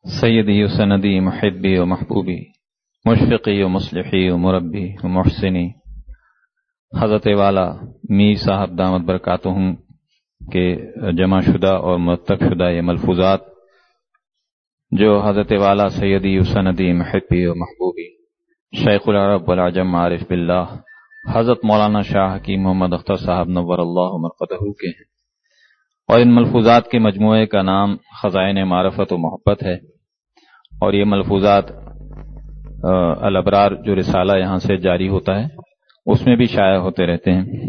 سیدی و سندی محبی و محبوبی مشفقی و مصلحی و مربی و محسنی حضرت والا میر صاحب دامت برکاتہم کے جمع شدہ اور مرتب شدہ یہ ملفوظات جو حضرت والا سیدی و سندی محبی و محبوبی شیخ العرب والعجم عارف باللہ حضرت مولانا شاہ حکیم محمد اختر صاحب نور اللہ مرقدہ کے ہیں، اور ان ملفوظات کے مجموعے کا نام خزائن معرفت و محبت ہے، اور یہ ملفوظات الابرار جو رسالہ یہاں سے جاری ہوتا ہے اس میں بھی شائع ہوتے رہتے ہیں۔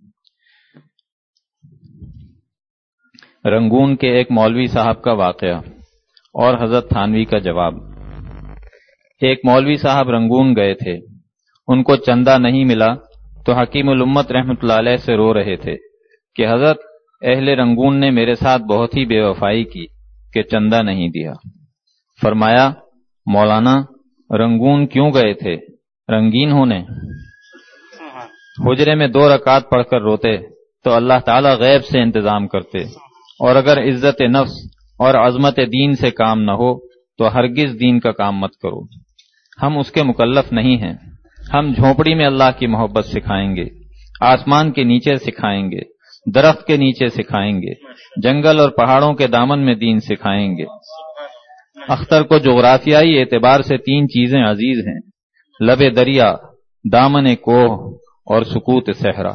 رنگون کے ایک مولوی صاحب کا واقعہ اور حضرت تھانوی کا جواب۔ ایک مولوی صاحب رنگون گئے تھے، ان کو چندہ نہیں ملا تو حکیم الامت رحمۃ اللہ علیہ سے رو رہے تھے کہ حضرت اہل رنگون نے میرے ساتھ بہت ہی بے وفائی کی کہ چندہ نہیں دیا۔ فرمایا مولانا رنگون کیوں گئے تھے؟ رنگین ہونے؟ حجرے میں 2 رکعت پڑھ کر روتے تو اللہ تعالی غیب سے انتظام کرتے، اور اگر عزت نفس اور عظمت دین سے کام نہ ہو تو ہرگز دین کا کام مت کرو۔ ہم اس کے مکلف نہیں ہیں، ہم جھونپڑی میں اللہ کی محبت سکھائیں گے، آسمان کے نیچے سکھائیں گے، درخت کے نیچے سکھائیں گے، جنگل اور پہاڑوں کے دامن میں دین سکھائیں گے۔ اختر کو جغرافیائی اعتبار سے 3 چیزیں عزیز ہیں: لب دریا، دامن کوہ اور سکوت صحرا۔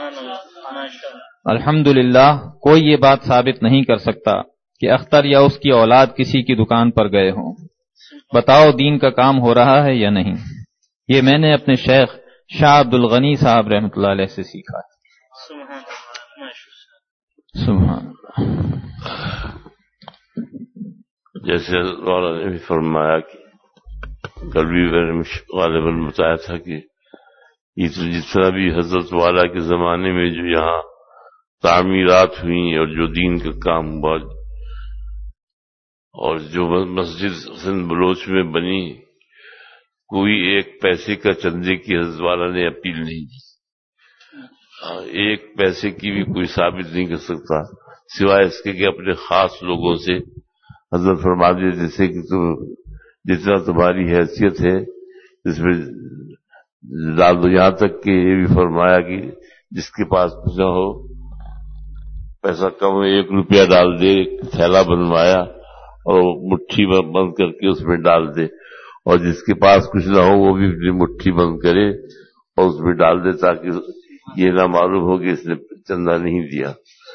الحمدللہ کوئی یہ بات ثابت نہیں کر سکتا کہ اختر یا اس کی اولاد کسی کی دکان پر گئے ہوں۔ بتاؤ دین کا کام ہو رہا ہے یا نہیں؟ یہ میں نے اپنے شیخ شاہ عبد الغنی صاحب رحمۃ اللہ علیہ سے سیکھا ہے۔ سبحان اللہ۔ جیسے مولانا نے بھی فرمایا کہ کل بھی میں نے غالباً بتایا تھا کہ یہ تو جتنا بھی حضرت والا کے زمانے میں جو یہاں تعمیرات ہوئی اور جو دین کا کام ہوا اور جو مسجد سندھ بلوچ میں بنی، کوئی 1 پیسے کا چندے کی حضرت والا نے اپیل نہیں کی۔ 1 پیسے کی بھی کوئی ثابت نہیں کر سکتا سوائے اس کے کہ اپنے خاص لوگوں سے حضرت فرما دیے جیسے کہ تم جتنا تمہاری حیثیت ہے اس میں ڈال دو، یہاں تک کہ یہ بھی فرمایا کہ جس کے پاس کچھ نہ ہو، پیسہ کم ہو، 1 روپیہ ڈال دے، تھیلا بنوایا اور مٹھی بند کر کے اس میں ڈال دے، اور جس کے پاس کچھ نہ ہو وہ بھی اپنی مٹھی بند کرے اور اس میں ڈال دے تاکہ یہ نہ معلوم ہو کہ اس نے چندہ نہیں دیا۔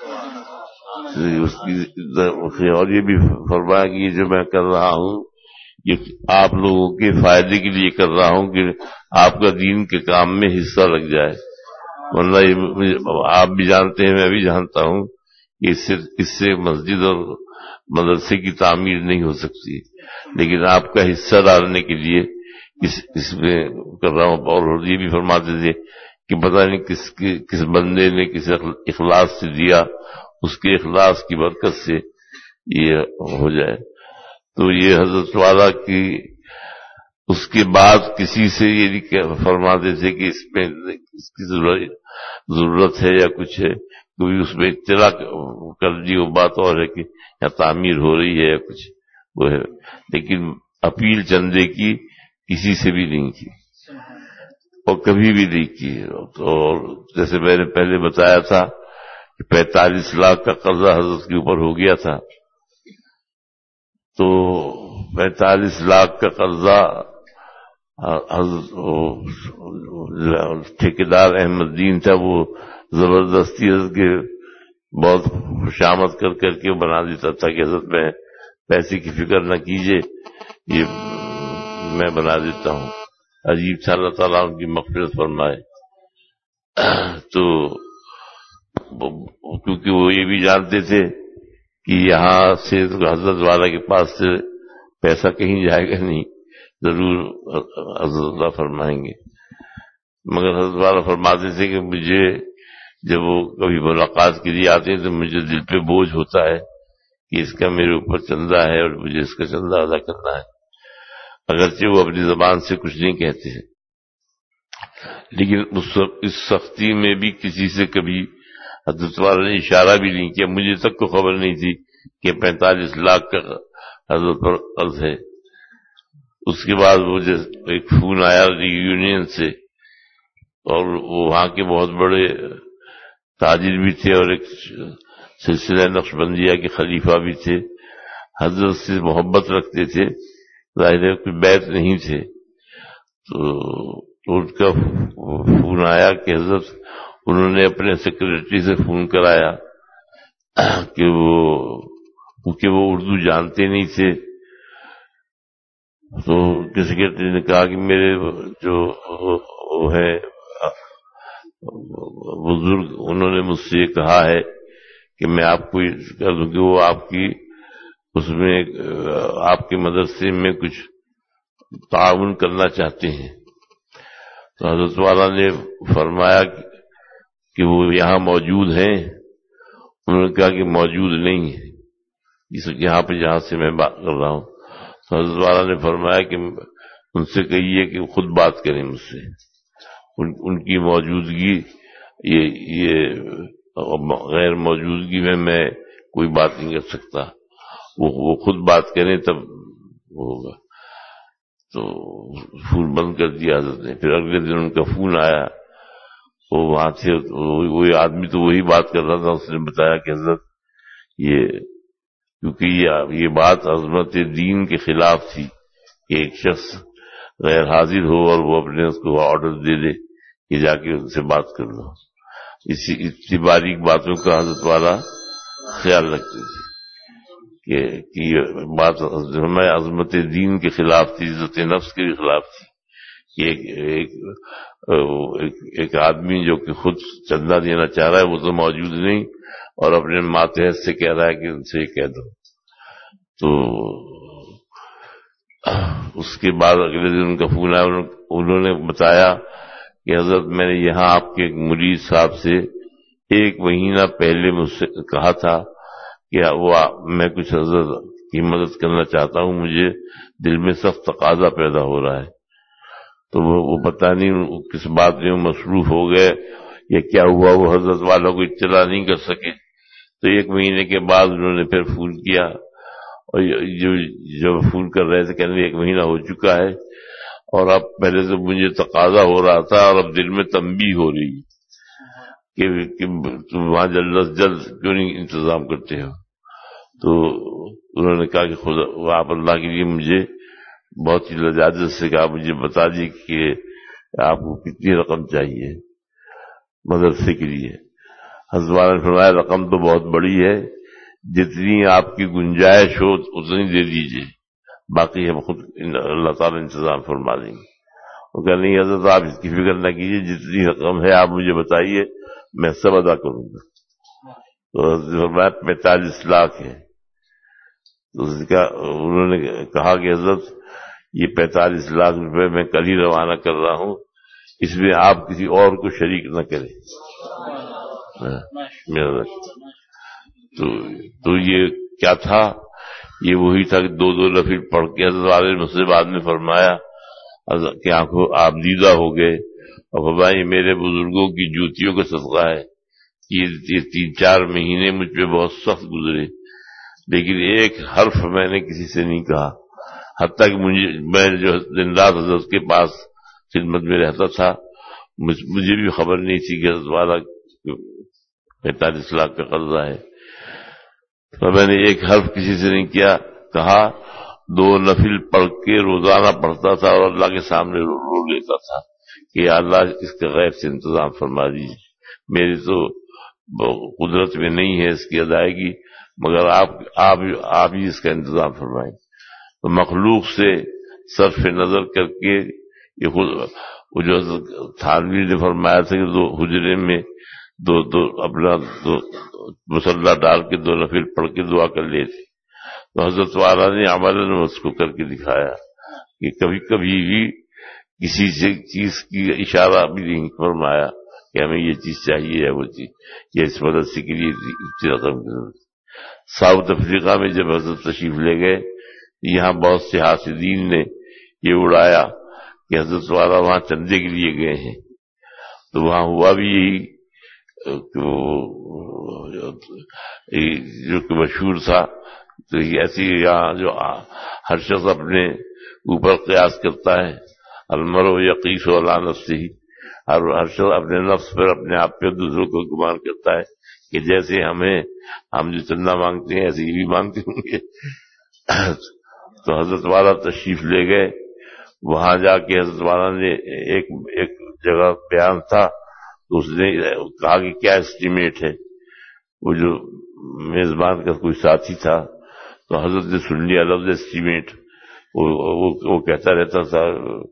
اس کی اور یہ بھی فرمایا کہ یہ جو میں کر رہا ہوں یہ آپ لوگوں کے فائدے کے لیے کر رہا ہوں کہ آپ کا دین کے کام میں حصہ لگ جائے، ورنہ یہ آپ بھی جانتے ہیں، میں بھی جانتا ہوں کہ اس سے مسجد اور مدرسے کی تعمیر نہیں ہو سکتی، لیکن آپ کا حصہ ڈالنے کے لیے اس میں کر رہا ہوں۔ اور یہ بھی فرماتے تھے کہ پتہ نہیں کس بندے نے کس اخلاص سے دیا، اس کے اخلاص کی برکت سے یہ ہو جائے۔ تو یہ حضرت والا کی اس کے بعد کسی سے یہ نہیں فرماتے تھے کہ اس میں اس کی ضرورت ہے یا کچھ ہے، کبھی اس میں اطلاع کر دی، وہ بات اور ہے کہ یا تعمیر ہو رہی ہے یا کچھ وہ ہے، لیکن اپیل چندے کی کسی سے بھی نہیں کی اور کبھی بھی نہیں کی۔ اور جیسے میں نے پہلے بتایا تھا کہ 45 لاکھ کا قرضہ حضرت کے اوپر ہو گیا تھا، تو 45 لاکھ کا قرضہ ٹھیکیدار احمد دین تھا، وہ زبردستی حضرت کے بہت خوشامد کر کے بنا دیتا تھا کہ حضرت میں پیسے کی فکر نہ کیجیے، یہ میں بنا دیتا ہوں۔ عجیب تھا، اللہ تعالیٰ ان کی مغفرت فرمائے۔ تو کیونکہ وہ یہ بھی جانتے تھے کہ یہاں سے حضرت والا کے پاس سے پیسہ کہیں جائے گا نہیں، ضرور حضرت اللہ فرمائیں گے، مگر حضرت والا فرماتے تھے کہ مجھے جب وہ کبھی ملاقات کے لیے آتے ہیں تو مجھے دل پہ بوجھ ہوتا ہے کہ اس کا میرے اوپر چندہ ہے اور مجھے اس کا چندہ ادا کرنا ہے، اگرچہ وہ اپنی زبان سے کچھ نہیں کہتے ہیں، لیکن اس سختی میں بھی کسی سے کبھی حضرت والا نے اشارہ بھی نہیں کیا۔ مجھے تک کو خبر نہیں تھی کہ 45 لاکھ کا حضرت پر عرض ہے. اس کے بعد وہ ایک فون آیا یونین سے، اور وہ وہاں کے بہت بڑے تاجر بھی تھے اور ایک سلسلہ نقشبندیہ کے خلیفہ بھی تھے، حضرت سے محبت رکھتے تھے، ظاہر ہے کوئی بیعت نہیں تھے. تو ان کا فون آیا کہ حضرت انہوں نے اپنے سیکرٹری سے فون کرایا کہ کیونکہ وہ اردو جانتے نہیں تھے، تو سیکرٹری نے کہا کہ میرے جو وہ ہے بزرگ، انہوں نے مجھ سے یہ کہا ہے کہ میں آپ کو کہہ دوں کہ وہ آپ کی اس میں آپ کے مدرسے میں کچھ تعاون کرنا چاہتے ہیں. تو حضرت والا نے فرمایا کہ وہ یہاں موجود ہیں. انہوں نے کہا کہ موجود نہیں ہے یہاں پہ جہاں سے میں بات کر رہا ہوں. تو حضرت والا نے فرمایا کہ ان سے کہیے کہ خود بات کریں مجھ سے، ان کی موجودگی یہ غیر موجودگی میں کوئی بات نہیں کر سکتا، وہ خود بات کریں تب ہوگا. تو فون بند کر دیا حضرت نے. پھر اگلے دن ان کا فون آیا، وہ وہاں تھے، وہی آدمی تو وہی بات کر رہا تھا. اس نے بتایا کہ حضرت کیونکہ یہ بات عظمت دین کے خلاف تھی کہ ایک شخص غیر حاضر ہو اور وہ اپنے اس کو آرڈر دے دے کہ جا کے ان سے بات کر لو. اسی باریک باتوں کا حضرت والا خیال رکھتے تھے کہ یہ بات ہمیں عظمت دین کے خلاف تھی، عزت نفس کے خلاف تھی کہ ایک آدمی جو کہ خود چندہ دینا چاہ رہا ہے وہ تو موجود نہیں، اور اپنے ماتحت سے کہہ رہا ہے کہ ان سے یہ کہہ دو. تو اس کے بعد اگلے دن ان کا فون آیا، انہوں نے بتایا کہ حضرت میں نے یہاں آپ کے ایک مرید صاحب سے 1 مہینہ پہلے مجھ سے کہا تھا کہ میں کچھ حضرت کی مدد کرنا چاہتا ہوں، مجھے دل میں سخت تقاضا پیدا ہو رہا ہے. تو وہ پتہ نہیں کس بات میں مصروف ہو گئے یا کیا ہوا، وہ حضرت والوں کو اطلاع نہیں کر سکے. تو 1 مہینے کے بعد انہوں نے پھر فون کیا، اور جو فون کر رہے تھے کہنے 1 مہینہ ہو چکا ہے، اور اب پہلے سے مجھے تقاضا ہو رہا تھا اور اب دل میں تنبیہ ہو رہی کہ تم وہاں جلد از جلد کیوں نہیں انتظام کرتے ہو. تو انہوں نے کہا کہ خدا آپ اللہ کے لیے مجھے بہت ہی لجاجت سے کہا مجھے بتا دی کہ آپ کو کتنی رقم چاہیے مدرسے کے لیے. حضرت نے فرمایا رقم تو بہت بڑی ہے، جتنی آپ کی گنجائش ہو اتنی دے دیجیے، باقی ہم خود اللہ تعالیٰ انتظام فرما دیں گے. وہ کہا نہیں حضرت آپ اس کی فکر نہ کیجیے، جتنی رقم ہے آپ مجھے بتائیے میں سب ادا کروں گا. تو حضرت فرمایا 45 لاکھ ہے. تو انہوں نے کہا کہ حضرت یہ 45 لاکھ روپے میں کل ہی روانہ کر رہا ہوں، اس میں آپ کسی اور کو شریک نہ کریں. تو یہ کیا تھا؟ یہ وہی تھا کہ 2 نفل پڑھ کے حضرت والے نے مجھ سے بعد میں فرمایا کہ آنکھوں آپ دیدہ ہو گئے، اور فرمایا یہ میرے بزرگوں کی جوتیوں کا صدقہ ہے. یہ 3-4 مہینے مجھ پہ بہت سخت گزرے، لیکن ایک حرف میں نے کسی سے نہیں کہا، حتیٰ کہ میں جو دن رات حضرت کے پاس خدمت میں رہتا تھا مجھے بھی خبر نہیں تھی کہ حضرت والا 45 لاکھ کا قرضہ ہے. تو میں نے ایک حرف کسی سے نہیں کہا. 2 نفل پڑھ کے روزانہ پڑھتا تھا اور اللہ کے سامنے رو لیتا تھا کہ اللہ اس کا غیب سے انتظام فرما دیجیے، میری تو قدرت میں نہیں ہے اس کی ادائیگی، مگر آپ ہی اس کا انتظام فرمائیں. تو مخلوق سے صرف نظر کر کے یہ خود وہ جو تھانوی نے فرمایا تھا کہ 2 حجرے میں اپنا مسلح ڈال کے 2 نفل پڑھ کے دعا کر لیتے. تو حضرت والا نے عملاً اس کو کر کے دکھایا کہ کبھی کبھی بھی کسی سے چیز کی اشارہ بھی نہیں فرمایا کہ ہمیں یہ چیز چاہیے ہے وہ چیز، یہ اس مدرسے کے لیے اتنی رقم کی ضرورت. ساؤتھ افریقہ میں جب حضرت تشریف لے گئے، یہاں بہت سے حاسدین نے یہ اڑایا کہ حضرت والا وہاں چندے کے لیے گئے ہیں. تو وہاں ہوا بھی یہی جو کہ مشہور تھا تو یہ ایسی یہاں جو ہر شخص اپنے اوپر قیاس کرتا ہے، المرء یقیس علی نفسہ، ہر شخص اپنے نفس پر، اپنے آپ پہ دوسروں کو گمان کرتا ہے کہ جیسے ہم جو چندہ مانگتے ہیں ایسے ہی بھی مانگتے ہوں گے۔ تو حضرت والا تشریف لے گئے، وہاں جا کے حضرت والا نے ایک جگہ بیان تھا، تو اس نے کہا کہ کیا اسٹیمیٹ ہے، وہ جو میزبان کا کوئی ساتھی تھا، تو حضرت نے سن لیا لفظ اسٹیمیٹ، وہ کہتا رہتا تھا،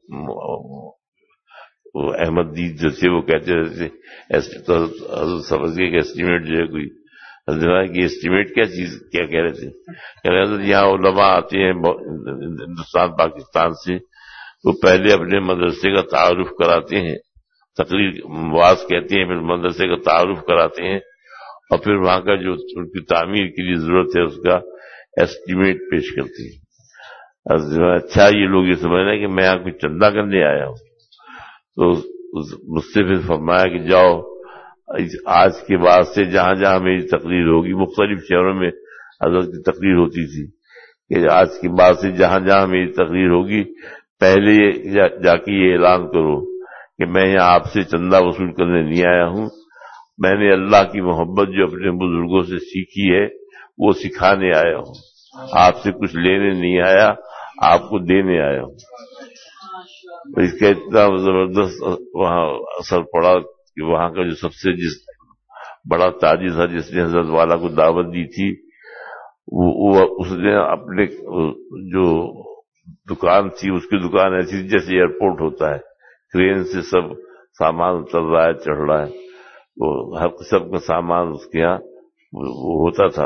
وہ احمد دید جو تھے وہ کہتے رہتے، تو حضرت سمجھ گئے کہ اسٹیمیٹ جو ہے کوئی، حضرت کہ اسٹیمیٹ کیا چیز، کیا کہہ رہے تھے؟ کہہ رہے حضرت یہاں علماء آتے ہیں ہندوستان پاکستان سے، وہ پہلے اپنے مدرسے کا تعارف کراتے ہیں، تقریر واز کہتے ہیں، پھر مدرسے کا تعارف کراتے ہیں، اور پھر وہاں کا جو ان کی تعمیر کے لیے ضرورت ہے اس کا ایسٹیمیٹ پیش کرتے ہیں۔ اچھا یہ لوگ یہ سمجھ رہے ہیں کہ میں یہاں کوئی چندہ کرنے آیا ہوں، تو مجھ سے پھر فرمایا کہ جاؤ آج کے بعد سے جہاں جہاں میری تقریر ہوگی، مختلف شہروں میں حضرت کی تقریر ہوتی تھی، کہ آج کے بعد سے جہاں جہاں میری تقریر ہوگی پہلے جا کے یہ اعلان کرو کہ میں یہاں آپ سے چندہ وصول کرنے نہیں آیا ہوں، میں نے اللہ کی محبت جو اپنے بزرگوں سے سیکھی ہے وہ سکھانے آیا ہوں، آپ سے کچھ لینے نہیں آیا، آپ کو دینے آیا ہوں۔ اس کا اتنا زبردست وہاں اثر پڑا کہ وہاں کا جو سب سے بڑا تاجر تھا جس نے حضرت والا کو دعوت دی تھی، اس نے اپنے جو دکان تھی، اس کی دکان ایسی جیسے ایئرپورٹ ہوتا ہے، کرین سے سب سامان اتر رہا ہے، چڑھ رہا ہے، وہ ہر قسم کا سامان اس کے ہاں وہ ہوتا تھا،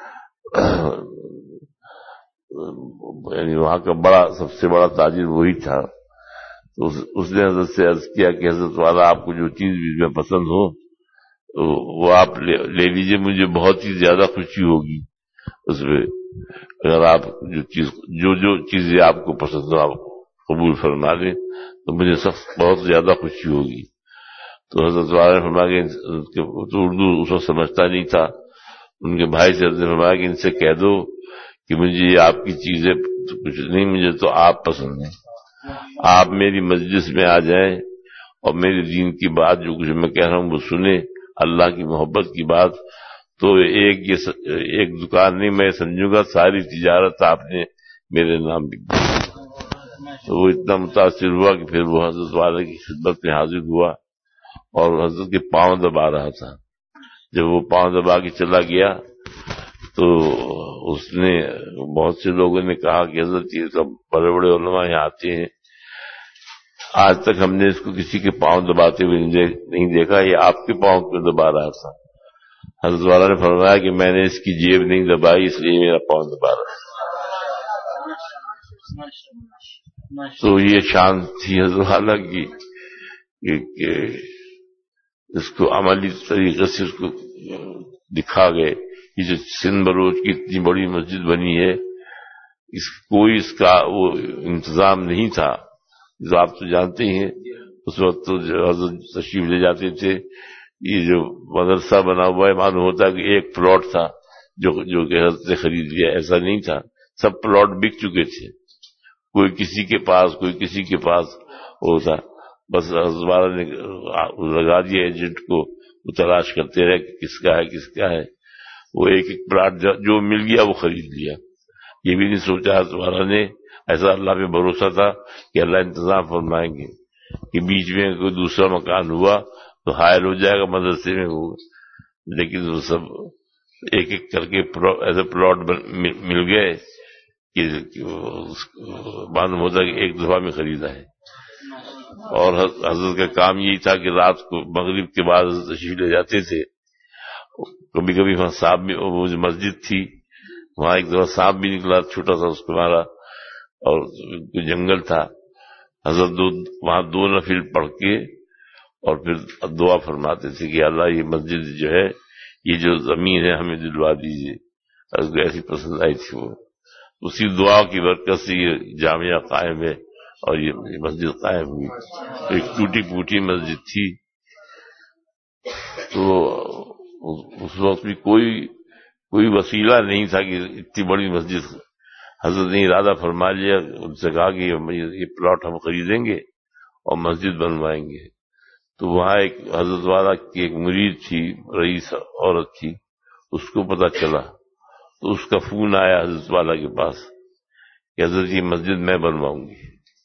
یعنی وہاں کا سب سے بڑا تاجر وہی تھا۔ تو اس نے حضرت سے عرض کیا کہ حضرت والا آپ کو جو چیز بھی میں پسند ہو وہ آپ لے لیجئے، مجھے بہت ہی زیادہ خوشی ہوگی اس میں، اگر آپ جو چیزیں آپ کو پسند ہو آپ قبول فرما لیں تو مجھے بہت زیادہ خوشی ہوگی۔ تو حضرت والا نے فرمایا کہ تو اردو اس وقت سمجھتا نہیں تھا، ان کے بھائی سے حضرت نے فرمایا کہ ان سے کہہ دو کہ مجھے آپ کی چیزیں کچھ نہیں، مجھے تو آپ پسند ہیں، آپ میری مجلس میں آ جائیں اور میرے دین کی بات جو کچھ میں کہہ رہا ہوں وہ سنیں، اللہ کی محبت کی بات، تو ایک دکان نہیں میں سمجھوں گا ساری تجارت آپ نے میرے نام لکھ دی۔ تو وہ اتنا متاثر ہوا کہ پھر وہ حضرت والے کی خدمت میں حاضر ہوا اور حضرت کے پاؤں دبا رہا تھا۔ جب وہ پاؤں دبا کے چلا گیا تو اس نے بہت سے لوگوں نے کہا کہ حضرت یہ سب بڑے بڑے علماء یہاں آتے ہیں، آج تک ہم نے اس کو کسی کے پاؤں دباتے ہوئے نہیں دیکھا، یہ آپ کے پاؤں کیوں دبا رہا تھا؟ حضرت والا نے فرمایا کہ میں نے اس کی جیب نہیں دبائی، اس لیے میرا پاؤں دبا رہا تھا۔ تو یہ شان تھی حضرت والا کی کہ اس کو عملی طریقے سے اس کو دکھا گئے۔ یہ جو سندھ بلوچ کی اتنی بڑی مسجد بنی ہے، کوئی اس کا وہ انتظام نہیں تھا، جو آپ تو جانتے ہیں اس وقت تو حضرت تشریف لے جاتے تھے، یہ جو مدرسہ بنا ہوا ہے معلوم ہوتا ہے کہ ایک پلاٹ تھا جو کہ حضرت نے خرید لیا، ایسا نہیں تھا، سب پلاٹ بک چکے تھے، کوئی کسی کے پاس کوئی کسی کے پاس ہوتا، بس حضرت والا نے لگا دیا ایجنٹ کو، وہ تلاش کرتے رہے کہ کس کا ہے کس کا ہے، وہ ایک پلاٹ جو مل گیا وہ خرید لیا، یہ بھی نہیں سوچا حضرت والا نے، ایسا اللہ پہ بھروسہ تھا کہ اللہ انتظام فرمائیں گے، کہ بیچ میں کوئی دوسرا مکان ہوا تو حائل ہو جائے گا مدرسے میں وہ، لیکن وہ سب ایک ایک کر کے ایسے پلاٹ مل گئے کہ معلوم ہوتا کہ ایک دفعہ میں خریدا ہے۔ اور حضرت کا کام یہی تھا کہ رات کو مغرب کے بعد تشریف لے جاتے تھے، کبھی کبھی وہاں سانپ بھی، وہ جو مسجد تھی وہاں ایک دفعہ سانپ بھی نکلا چھوٹا سا، اس کو مارا، اور جنگل تھا، حضرت وہاں 2 نفل پڑھ کے اور پھر دعا فرماتے تھے کہ اللہ یہ مسجد جو ہے، یہ جو زمین ہے ہمیں دلوا دیجیے، اس کو ایسی پسند آئی تھی وہ، اسی دعا کی برکت سے یہ جامعہ قائم ہے اور یہ مسجد قائم ہوئی۔ ایک ٹوٹی پھوٹی مسجد تھی، تو اس وقت بھی کوئی کوئی وسیلہ نہیں تھا کہ اتنی بڑی مسجد. حضرت نے ارادہ فرما لیا, ان سے کہا کہ یہ پلاٹ ہم خریدیں گے اور مسجد بنوائیں گے. تو وہاں ایک حضرت والا کی ایک مرید تھی, رئیس عورت تھی, اس کو پتہ چلا تو اس کا فون آیا حضرت والا کے پاس کہ حضرت یہ مسجد میں بنواؤں گی.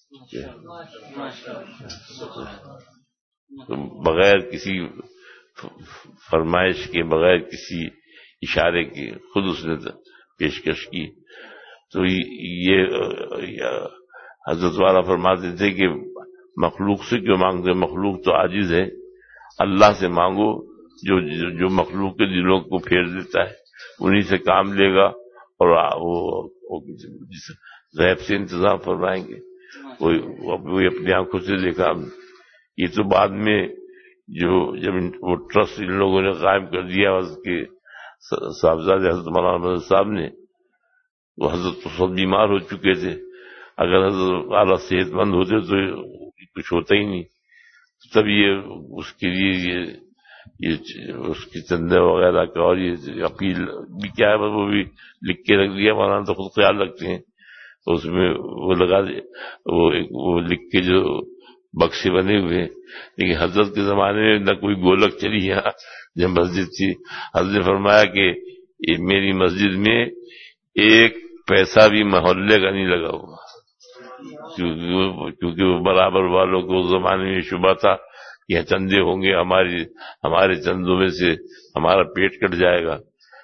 تو بغیر کسی فرمائش کے, بغیر کسی اشارے کے خود اس نے پیشکش کی. تو یہ حضرت والا فرماتے تھے کہ مخلوق سے کیوں مانگتے, مخلوق تو عاجز ہے, اللہ سے مانگو جو مخلوق کے دلوں کو پھیر دیتا ہے, انہی سے کام لے گا اور وہ غیب سے انتظام فرمائیں گے. وہی اپنی آنکھوں سے دیکھا. یہ تو بعد میں جب وہ ٹرسٹ ان لوگوں نے قائم کر دیا اس کے صاحبزادے حضرت مولانا مدد صاحب نے, وہ حضرت سب بیمار ہو چکے تھے. اگر حضرت اعلیٰ صحت مند ہوتے تو کچھ ہوتا ہی نہیں. تب یہ اس کے لیے یہ اس کی چندے وغیرہ کا اور یہ اپیل بھی کیا ہے, وہ بھی لکھ کے رکھ دیا. مولانا تو خود خیال رکھتے ہیں, اس میں وہ لگا وہ لکھ کے جو بکسے بنے ہوئے. لیکن حضرت کے زمانے میں نہ کوئی گولک چلی یہاں جب مسجد تھی. حضرت نے فرمایا کہ میری مسجد میں ایک پیسہ بھی محلے کا نہیں لگا ہوا, کیونکہ وہ برابر والوں کو اس زمانے میں شبہ تھا کہ چندے ہوں گے, ہمارے چندوں میں سے ہمارا پیٹ کٹ جائے گا.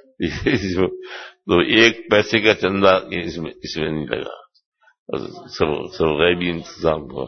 تو ایک پیسے کا چندہ اس میں نہیں لگا, سب غیبی انتظام ہوا.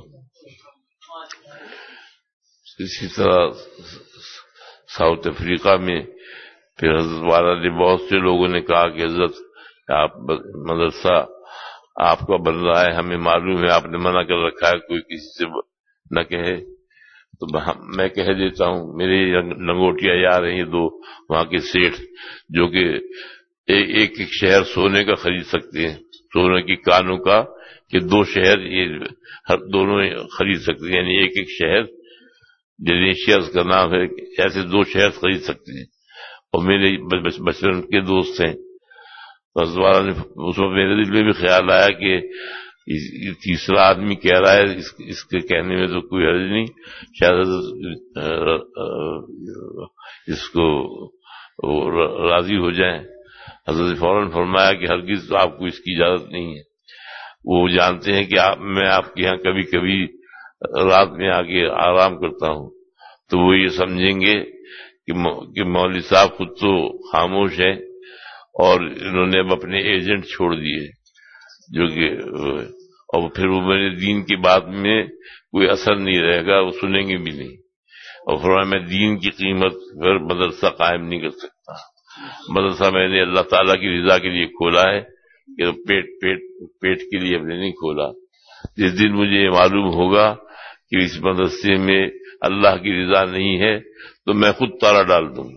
اسی طرح ساؤتھ افریقہ میں پھر حضرت والا نے بہت سے لوگوں نے کہا کہ حضرت آپ مدرسہ آپ کا بن رہا ہے, ہمیں معلوم ہے, آپ نے منع کر رکھا ہے کوئی کسی سے نہ کہے. تو میں کہہ دیتا ہوں, میرے لنگوٹیا یار ہیں یہ دو وہاں کے سیٹھ, جو کہ ایک شہر سونے کا خرید سکتے ہیں, سونے کی کانوں کا, کہ 2 شہر یہ دونوں خرید سکتے ہیں. یعنی ایک شہر ڈینیشیا کا نام ہے, ایسے 2 شہر خرید سکتے ہیں. اور میرے بچپن کے دوست ہیں. حضرت والا نے اس وقت میرے دل میں بھی خیال آیا کہ یہ تیسرا آدمی کہہ رہا ہے, اس کے کہنے میں تو کوئی حرج نہیں, شاید اس کو راضی ہو جائیں. حضرت فوراً فرمایا کہ ہرگز آپ کو اس کی اجازت نہیں ہے. وہ جانتے ہیں کہ میں آپ کے یہاں کبھی کبھی رات میں آ کے آرام کرتا ہوں, تو وہ یہ سمجھیں گے کہ مولوی صاحب خود تو خاموش ہے اور انہوں نے اب اپنے ایجنٹ چھوڑ دیے, جو کہ اور پھر وہ میرے دین کی بات میں کوئی اثر نہیں رہے گا, وہ سنیں گے بھی نہیں. اور فرمایا میں دین کی قیمت پر مدرسہ قائم نہیں کر سکتا. مدرسہ میں نے اللہ تعالیٰ کی رضا کے لیے کھولا ہے, کہ پیٹ کے لیے ہم نے نہیں کھولا. جس دن مجھے یہ معلوم ہوگا کہ اس مدرسے میں اللہ کی رضا نہیں ہے تو میں خود تالا ڈال دوں.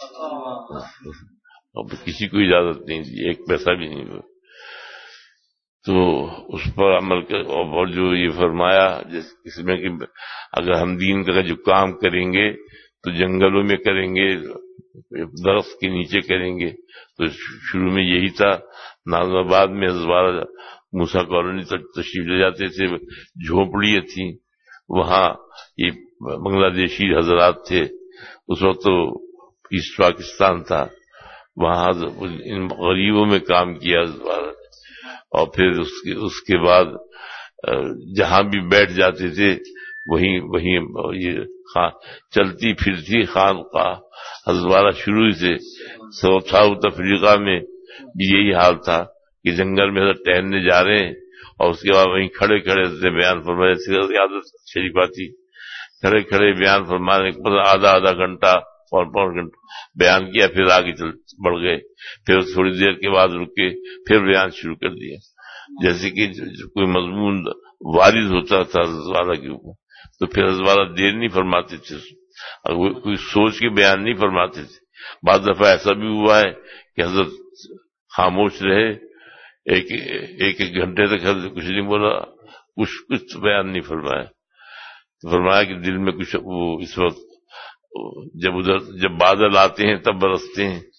اور کسی کو اجازت نہیں دی, ایک پیسہ بھی نہیں ہوا. تو اس پر عمل کر, اور جو یہ فرمایا اس میں کہ اگر ہم دین کا جو کام کریں گے تو جنگلوں میں کریں گے, درخت کے نیچے کریں گے. تو شروع میں یہی تھا. نازم آباد میں حضرت موسیٰ کالونی تک تشریف لے جاتے تھے, جھونپڑیاں تھیں وہاں, یہ بنگلہ دیشی حضرات تھے. اس وقت تو ایسٹ پاکستان تھا, وہاں ان غریبوں میں کام کیا حضرت. اور پھر اس کے بعد جہاں بھی بیٹھ جاتے تھے وہیں یہ چلتی پھرتی خانقاہ حضرت والا شروع سے. ساؤتھ افریقہ میں بھی یہی حال تھا کہ جنگل میں حضرت ٹہلنے جا رہے ہیں اور اس کے بعد وہیں کھڑے کھڑے بیان فرمانے عادت شریف آتی, کھڑے کھڑے بیان فرمانے آدھا گھنٹہ پون گھنٹہ بیان کیا, پھر آگے بڑھ گئے, پھر تھوڑی دیر کے بعد رکے, پھر بیان شروع کر دیا. جیسے کہ کوئی مضمون وارد ہوتا تھا حضرت والا کے اوپر تو پھر حضرت والا دیر نہیں فرماتے تھے, کوئی سوچ کے بیان نہیں فرماتے تھے. بعض دفعہ ایسا بھی ہوا ہے کہ حضرت خاموش رہے, ایک گھنٹے تک حضرت کچھ نہیں بولا, کچھ بیان نہیں فرمایا. تو فرمایا کہ دل میں کچھ وہ اس وقت جب بادل آتے ہیں تب برستے ہیں,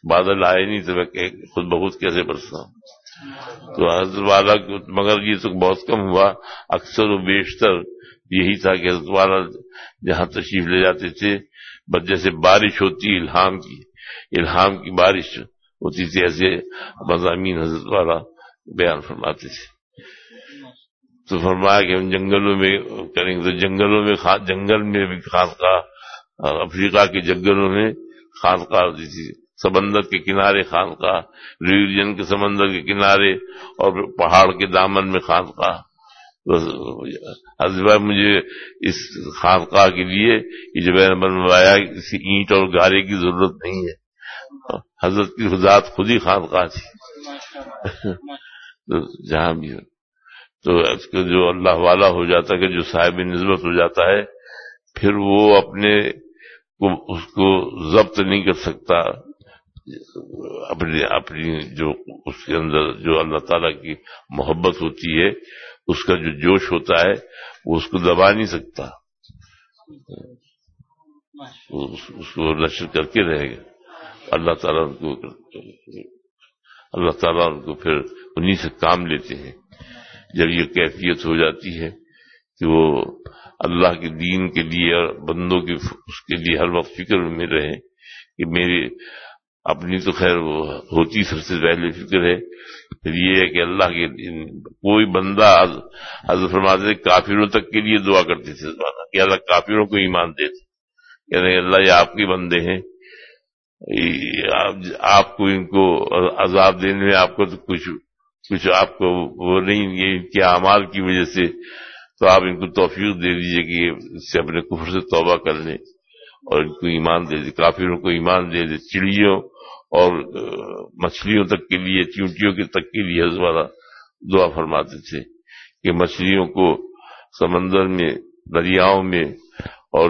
بادل آئے نہیں تو میں خود بخود کیسے برسا. تو حضرت والا مگر یہ تو بہت کم ہوا، اکثر و بیشتر یہی تھا کہ حضرت والا جہاں تشریف لے جاتے تھے بس جیسے بارش ہوتی الہام کی بارش ہوتی تھی، ایسے مضامین حضرت والا بیان فرماتے تھے. تو فرمایا کہ ہم جنگلوں میں کریں گے، تو جنگل میں بھی خانقاہ، افریقہ کے جنگلوں میں خانقاہ ہوتی تھی، سمندر کے کنارے خانقاہ، ریجن کے سمندر کے کنارے اور پہاڑ کے دامن میں خانقاہ. حضرت مجھے اس خانقاہ کے لیے یہ جو میں نے بنوایا کسی اینٹ اور گارے کی ضرورت نہیں ہے، حضرت کی ذات خود ہی خانقاہ تھی. تو جہاں بھی ہو تو اس کو جو اللہ والا ہو جاتا ہے، کہ جو صاحب نسبت ہو جاتا ہے، پھر وہ اپنے کو اس کو ضبط نہیں کر سکتا، اپنی جو اس کے اندر جو اللہ تعالیٰ کی محبت ہوتی ہے، اس کا جو جوش ہوتا ہے وہ اس کو دبا نہیں سکتا، اس کو نشر کر کے رہے گا. اللہ تعالیٰ ان کو پھر انہی سے کام لیتے ہیں. جب یہ کیفیت ہو جاتی ہے کہ وہ اللہ کے دین کے لیے اور بندوں کی اس کے لیے ہر وقت فکر میں رہے کہ میری اپنی تو خیر وہ ہوتی سب سے پہلے فکر ہے، پھر یہ ہے کہ اللہ کے کوئی بندہ حضرت فرماتے کافروں تک کے لیے دعا کرتے تھے کہ اللہ کافروں کو ایمان دے دے، یعنی اللہ یہ آپ کے بندے ہیں، آپ کو ان کو عذاب دینے میں آپ کو تو کچھ آپ کو وہ نہیں، یہ ان کے اعمال کی وجہ سے، تو آپ ان کو توفیق دے دیجئے کہ اس سے اپنے کفر سے توبہ کر لیں اور ان کو ایمان دے دے، کافروں کو ایمان دے دے. چڑیوں اور مچھلیوں تک کے لیے، چیونٹیوں کے تک کے لیے حضرت والا دعا فرماتے تھے کہ مچھلیوں کو سمندر میں، دریاؤں میں، اور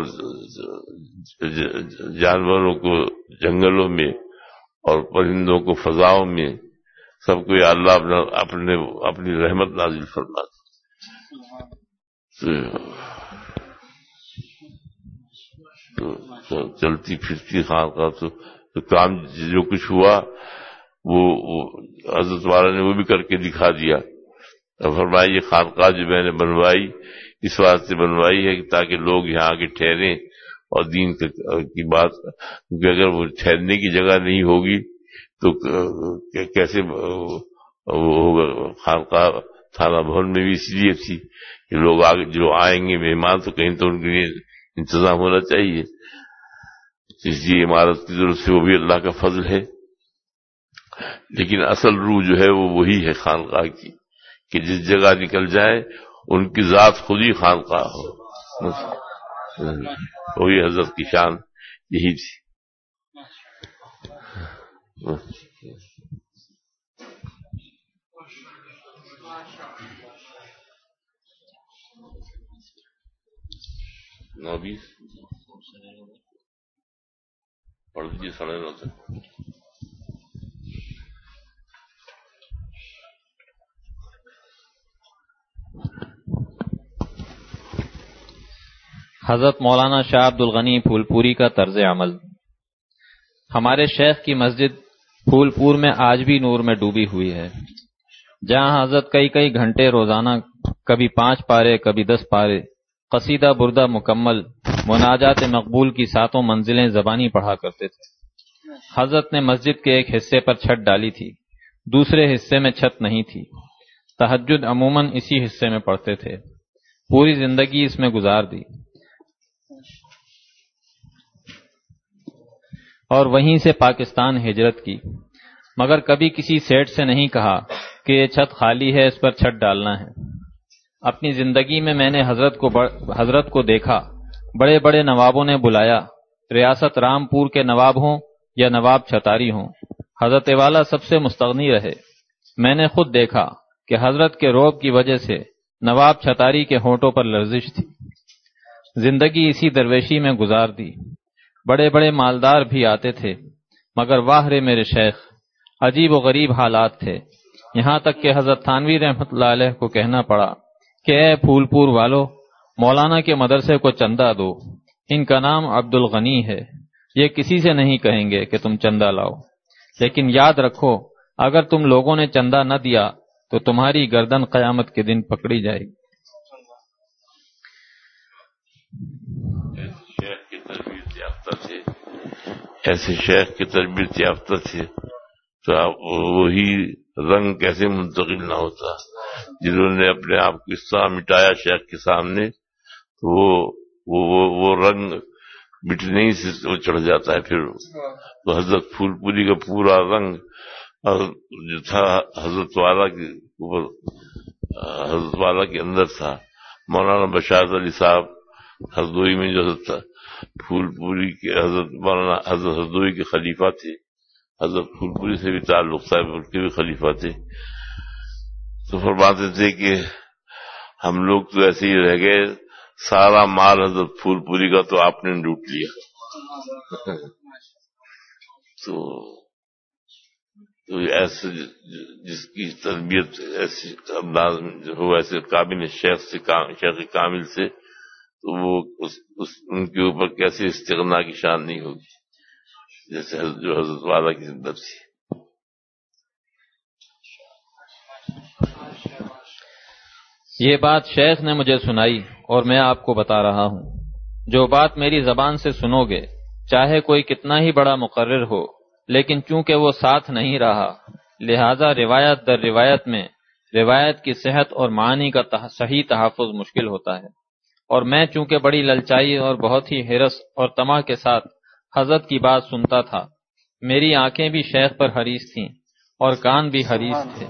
جانوروں کو جنگلوں میں، اور پرندوں کو فضاؤں میں، سب کو یا اللہ اپنی رحمت نازل فرما دے. تو چلتی پھرتی خانقاہ تو کام جو کچھ ہوا وہ حضرت والا نے وہ بھی کر کے دکھا دیا. فرمایا یہ خانقاہ جو میں نے بنوائی اس واسطے بنوائی ہے کہ تاکہ لوگ یہاں آ کے ٹھہریں اور دین کی بات، کیونکہ اگر وہ ٹھہرنے کی جگہ نہیں ہوگی تو کیسے وہ ہوگا. خانقاہ تھانہ بھون میں بھی اس لیے تھی کہ لوگ آگے جو آئیں گے مہمان تو کہیں تو ان کے لیے انتظام ہونا چاہیے، اس لیے عمارت کی ضرورت سے وہ بھی اللہ کا فضل ہے. لیکن اصل روح جو ہے وہ وہی ہے خانقاہ کی، کہ جس جگہ نکل جائے ان کی ذات خود ہی خانقاہ ہو. وہی حضرت کی شان یہی تھی. نوبیس پڑھ لیجیے 9:30 تک. حضرت مولانا شاہ عبد الغنی پھول پوری کا طرز عمل. ہمارے شیخ کی مسجد پھول پور میں آج بھی نور میں ڈوبی ہوئی ہے، جہاں حضرت کئی گھنٹے روزانہ، کبھی 5 پارے کبھی 10 پارے، قصیدہ بردہ مکمل، مناجات مقبول کی 7 منزلیں زبانی پڑھا کرتے تھے. حضرت نے مسجد کے ایک حصے پر چھت ڈالی تھی، دوسرے حصے میں چھت نہیں تھی. تہجد عموماً اسی حصے میں پڑھتے تھے، پوری زندگی اس میں گزار دی اور وہیں سے پاکستان ہجرت کی. مگر کبھی کسی سیٹ سے نہیں کہا کہ یہ چھت خالی ہے، اس پر چھت ڈالنا ہے. اپنی زندگی میں نے حضرت کو دیکھا، بڑے بڑے نوابوں نے بلایا، ریاست رامپور کے نواب ہوں یا نواب چھتاری ہوں، حضرت والا سب سے مستغنی رہے. میں نے خود دیکھا کہ حضرت کے رعب کی وجہ سے نواب چھتاری کے ہونٹوں پر لرزش تھی. زندگی اسی درویشی میں گزار دی. بڑے بڑے مالدار بھی آتے تھے، مگر واہ رے میرے شیخ، عجیب و غریب حالات تھے. یہاں تک کہ حضرت تھانوی رحمۃ اللہ علیہ کو کہنا پڑا کہ اے پھول پور والو، مولانا کے مدرسے کو چندہ دو، ان کا نام عبد الغنی ہے، یہ کسی سے نہیں کہیں گے کہ تم چندہ لاؤ. لیکن یاد رکھو اگر تم لوگوں نے چندہ نہ دیا تو تمہاری گردن قیامت کے دن پکڑی جائے گی۔ شیخ کی تربیت یافتہ تھے، ایسے شیخ کی تربیت یافتہ تھے تو وہی رنگ کیسے منتقل نہ ہوتا؟ جنہوں نے اپنے آپ کو اس طرح مٹایا شیخ کے سامنے تو وہ رنگ مٹنے ہی سے وہ چڑھ جاتا ہے۔ پھر تو حضرت پھول پوری کا پورا رنگ جو تھا حضرت والا کے اندر تھا۔ مولانا بشارت علی صاحب ہردوئی میں جو حضرت پھول پوری کے مولانا حضرت ہردوئی کے خلیفہ تھے، حضرت پھول پوری سے بھی تعلق صاحب ان کے بھی خلیفہ تھے، تو فرماتے تھے کہ ہم لوگ تو ایسے ہی رہ گئے، سارا مال حضرت پھول پوری کا تو آپ نے لوٹ لیا۔ تو ایسے جس کی تربیت ایسی انداز میں ہو، ایسے قابل شیخ کامل سے، تو وہ ان کے اوپر کیسے استغنا کی شان نہیں ہوگی جیسے جو حضرت والا کی زندگی تھی۔ یہ بات شیخ نے مجھے سنائی اور میں آپ کو بتا رہا ہوں۔ جو بات میری زبان سے سنو گے، چاہے کوئی کتنا ہی بڑا مقرر ہو، لیکن چونکہ وہ ساتھ نہیں رہا، لہذا روایت در روایت میں روایت کی صحت اور معنی کا صحیح تحفظ مشکل ہوتا ہے۔ اور میں چونکہ بڑی للچائی اور بہت ہی حرص اور طمع کے ساتھ حضرت کی بات سنتا تھا، میری آنکھیں بھی شیخ پر حریص تھیں اور کان بھی حریص تھے۔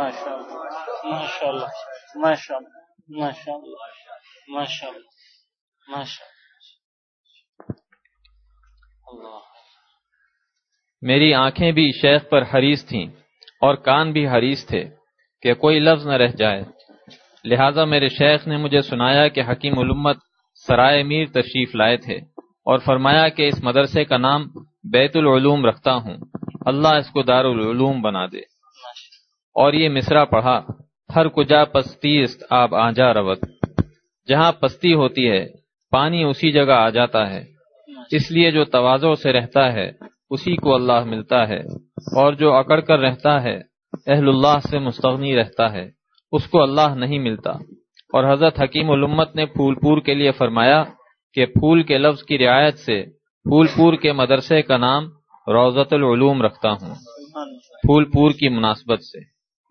میری آنکھیں بھی شیخ پر حریص تھیں اور کان بھی حریص تھے کہ کوئی لفظ نہ رہ جائے، لہذا میرے شیخ نے مجھے سنایا کہ حکیم الامت سرائے میر تشریف لائے تھے اور فرمایا کہ اس مدرسے کا نام بیت العلوم رکھتا ہوں، اللہ اس کو دار العلوم بنا دے۔ اور یہ مصرع پڑھا، ہر کجا پستی است آب آجا رود، جہاں پستی ہوتی ہے پانی اسی جگہ آ جاتا ہے، اس لیے جو تواضع سے رہتا ہے اسی کو اللہ ملتا ہے، اور جو اکڑ کر رہتا ہے اہل اللہ سے مستغنی رہتا ہے اس کو اللہ نہیں ملتا۔ اور حضرت حکیم الامت نے پھول پور کے لیے فرمایا کہ پھول کے لفظ کی رعایت سے پھول پور کے مدرسے کا نام روضۃ العلوم رکھتا ہوں، پھول پور کی مناسبت سے۔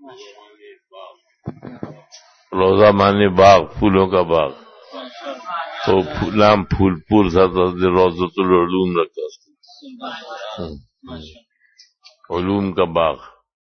روضہ مانے باغ، پھولوں کا باغ، تو نام پھول پور تھا تو روضۃ العلوم رکھا، علوم کا باغ۔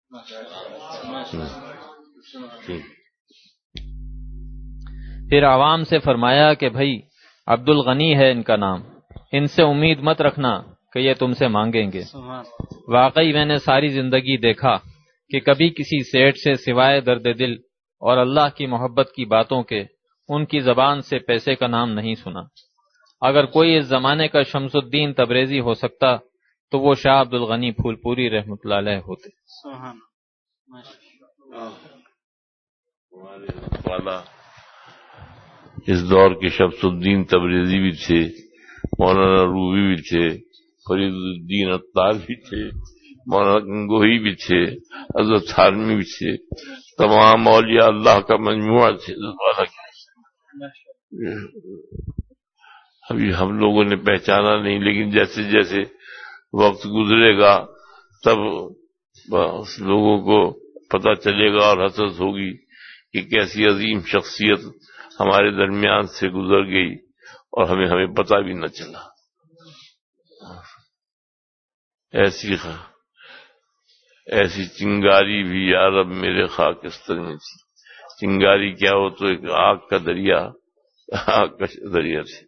پھر عوام سے فرمایا کہ بھائی عبد الغنی ہے ان کا نام، ان سے امید مت رکھنا کہ یہ تم سے مانگیں گے۔ واقعی میں نے ساری زندگی دیکھا کہ کبھی کسی سیٹ سے سوائے درد دل اور اللہ کی محبت کی باتوں کے ان کی زبان سے پیسے کا نام نہیں سنا۔ اگر کوئی اس زمانے کا شمس الدین تبریزی ہو سکتا تو وہ شاہ عبد الغنی پھول پوری رحمۃ اللہ علیہ ہوتے۔ والا اس دور کے شمس الدین تبریزی بھی تھے، مولانا روبی بھی تھے، فرید الدین عطار بھی تھے، مولانا گنگوہی بھی تھے، حضرت تھانوی بھی تھے، تمام اولیاء اللہ کا مجموعہ تھے۔ ابھی ہم لوگوں نے پہچانا نہیں، لیکن جیسے جیسے وقت گزرے گا تب لوگوں کو پتہ چلے گا اور حسرت ہوگی کہ کیسی عظیم شخصیت ہمارے درمیان سے گزر گئی اور ہمیں پتہ بھی نہ چلا۔ ایسی چنگاری بھی یارب میرے خاکستر میں تھی۔ چنگاری کیا ہو تو ایک آگ کا دریا تھی۔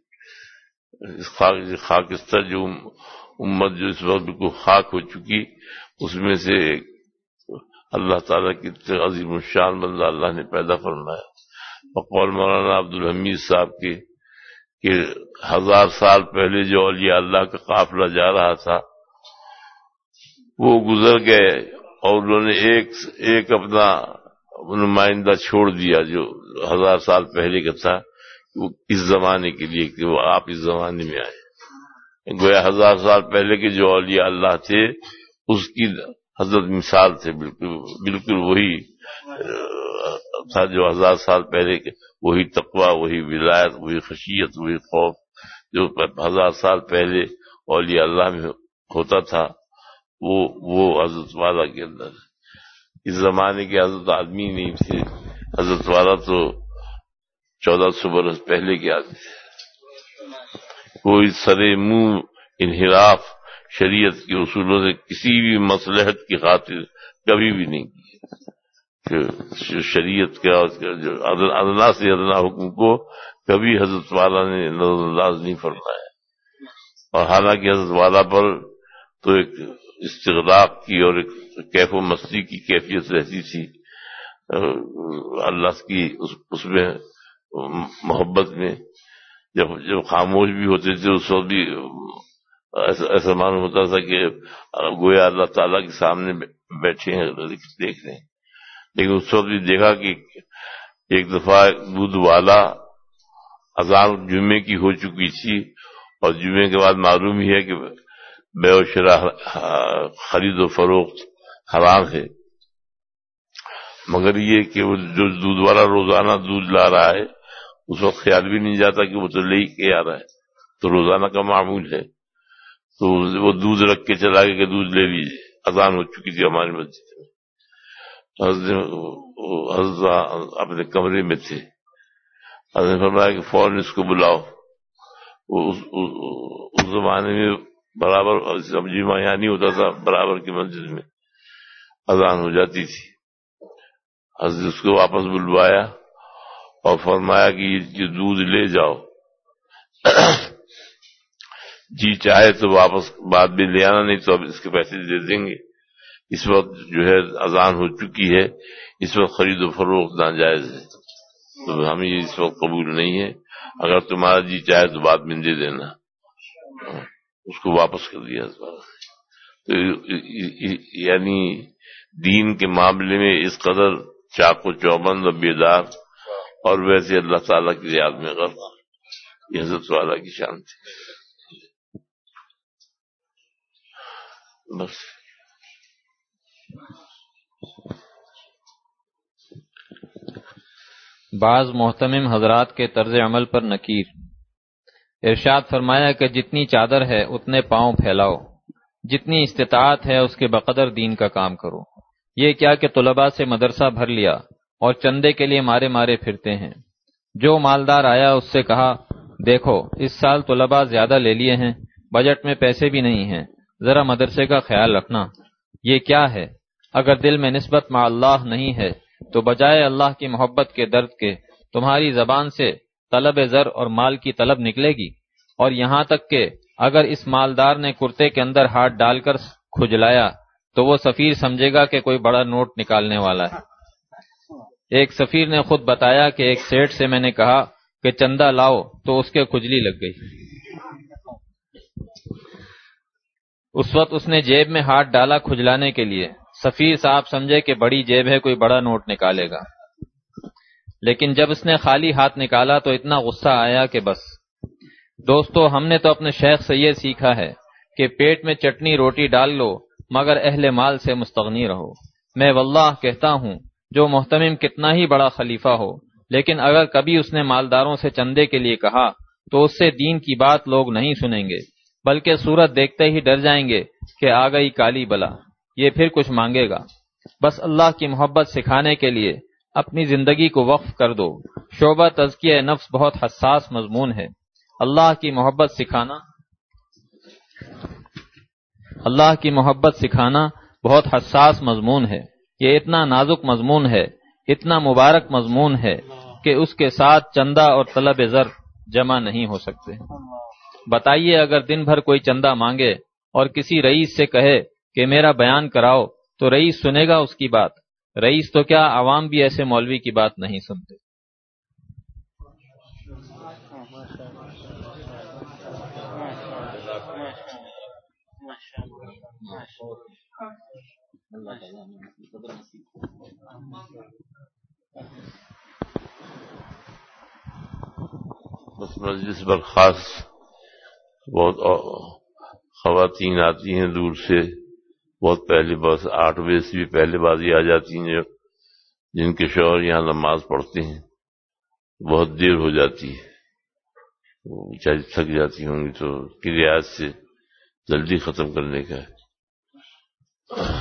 خاکستر جو امت جو اس وقت کو خاک ہو چکی، اس میں سے اللہ تعالیٰ کی عظیم الشان بندہ اللہ نے پیدا فرمایا۔ بقول مولانا عبدالحمید صاحب کے کہ 1000 سال پہلے جو اولیاء اللہ کا قافلہ جا رہا تھا وہ گزر گئے اور انہوں نے ایک اپنا نمائندہ چھوڑ دیا جو 1000 سال پہلے کا تھا، وہ اس زمانے کے لیے کہ وہ آپ اس زمانے میں آئے۔ گویا 1000 سال پہلے کے جو اولیاء اللہ تھے اس کی حضرت مثال تھے، بالکل وہی تھا جو 1000 سال پہلے کے، وہی تقوی، وہی ولایت، وہی خشیت، وہی خوف جو 1000 سال پہلے اولیاء اللہ میں ہوتا تھا، وہ حضرت والا کے اندر ہے۔ اس زمانے کے حضرت آدمی نہیں تھے، حضرت والا تو 1400 برس پہلے کے آدمی تھے۔ کوئی سرے منہ انحراف شریعت کے اصولوں سے کسی بھی مصلحت کی خاطر کبھی بھی نہیں کی کہ شریعت کا جو ادنا سے ادنا حکم کو کبھی حضرت والا نے نظر انداز نہیں فرمایا۔ اور حالانکہ حضرت والا پر تو ایک استغراق کی اور ایک کیف و مستی کی کیفیت رہتی تھی اللہ کی اس میں محبت میں، جب خاموش بھی ہوتے تھے اس وقت بھی ایسا معلوم ہوتا تھا کہ گویا اللہ تعالیٰ کے سامنے بیٹھے ہیں دیکھ رہے ہیں۔ لیکن اس وقت بھی دیکھا کہ ایک دفعہ دودھ والا اذان جمعے کی ہو چکی تھی اور جمعے کے بعد معلوم ہی ہے کہ بے و شراء خرید و فروخت حرام ہے، مگر یہ کہ وہ جو دودھ والا روزانہ دودھ لا رہا ہے اس وقت خیال بھی نہیں جاتا کہ وہ تو لے کے آ رہا ہے، تو روزانہ کا معمول ہے، تو وہ دودھ رکھ کے چلا گیا کہ دودھ لے لیجیے۔ اذان ہو چکی تھی ہماری مسجد میں، حضرت اپنے کمرے میں تھے، حضرت نے فرمایا کہ فوراً اس کو بلاؤ۔ اس زمانے میں برابر جمعہ یہاں نہیں ہوتا تھا، برابر کی مسجد میں اذان ہو جاتی تھی۔ حضرت اس کو واپس بلوایا اور فرمایا کہ یہ دودھ لے جاؤ، جی چاہے تو واپس بعد میں لے آنا، نہیں تو اب اس کے پیسے دے دیں گے۔ اس وقت جو ہے اذان ہو چکی ہے، اس وقت خرید و فروخت ناجائز ہے، تو ہمیں یہ اس وقت قبول نہیں ہے، اگر تمہارا جی چاہے تو بعد میں دے دینا۔ اس کو واپس کر دیا اس بار۔ تو یعنی دین کے معاملے میں اس قدر چاق و چوبند و بیدار، اور ویسے اللہ تعالیٰ کی یاد میں غرق، یہ حضرت والا کی شان تھی۔ بس بعض محتمم حضرات کے طرز عمل پر نکیر۔ ارشاد فرمایا کہ جتنی چادر ہے اتنے پاؤں پھیلاؤ، جتنی استطاعت ہے اس کے بقدر دین کا کام کرو۔ یہ کیا کہ طلباء سے مدرسہ بھر لیا اور چندے کے لیے مارے مارے پھرتے ہیں۔ جو مالدار آیا اس سے کہا، دیکھو اس سال طلباء زیادہ لے لیے ہیں، بجٹ میں پیسے بھی نہیں ہیں، ذرا مدرسے کا خیال رکھنا۔ یہ کیا ہے؟ اگر دل میں نسبت مع اللہ نہیں ہے تو بجائے اللہ کی محبت کے درد کے تمہاری زبان سے طلب زر اور مال کی طلب نکلے گی، اور یہاں تک کہ اگر اس مالدار نے کرتے کے اندر ہاتھ ڈال کر کھجلایا تو وہ سفیر سمجھے گا کہ کوئی بڑا نوٹ نکالنے والا ہے۔ ایک سفیر نے خود بتایا کہ ایک سیٹ سے میں نے کہا کہ چندہ لاؤ تو اس کے کھجلی لگ گئی۔ اس وقت اس نے جیب میں ہاتھ ڈالا کھجلانے کے لیے، سفیر صاحب سمجھے کہ بڑی جیب ہے، کوئی بڑا نوٹ نکالے گا، لیکن جب اس نے خالی ہاتھ نکالا تو اتنا غصہ آیا کہ بس۔ دوستو، ہم نے تو اپنے شیخ سے یہ سیکھا ہے کہ پیٹ میں چٹنی روٹی ڈال لو مگر اہل مال سے مستغنی رہو۔ میں واللہ کہتا ہوں جو محتمم کتنا ہی بڑا خلیفہ ہو، لیکن اگر کبھی اس نے مالداروں سے چندے کے لیے کہا تو اس سے دین کی بات لوگ نہیں سنیں گے، بلکہ صورت دیکھتے ہی ڈر جائیں گے کہ آ گئی کالی بلا، یہ پھر کچھ مانگے گا۔ بس اللہ کی محبت سکھانے کے لیے اپنی زندگی کو وقف کر دو۔ شعبہ تزکیہ نفس بہت حساس مضمون ہے۔ اللہ کی محبت سکھانا بہت حساس مضمون ہے۔ یہ اتنا نازک مضمون ہے، اتنا مبارک مضمون ہے کہ اس کے ساتھ چندہ اور طلب زر جمع نہیں ہو سکتے۔ بتائیے اگر دن بھر کوئی چندہ مانگے اور کسی رئیس سے کہے کہ میرا بیان کراؤ تو رئیس سنے گا اس کی بات؟ رئیس تو کیا عوام بھی ایسے مولوی کی بات نہیں سنتے۔ بس مجلس پر خاص بہت خواتین آتی ہیں دور سے بہت پہلے بس 8 بجے سے بھی پہلے بازی آ جاتی ہیں، جن کے شوہر یہاں نماز پڑھتے ہیں، بہت دیر ہو جاتی ہے، وہ بیچاری تھک جاتی ہوں گی، تو کی رعایت سے جلدی ختم کرنے کا ہے۔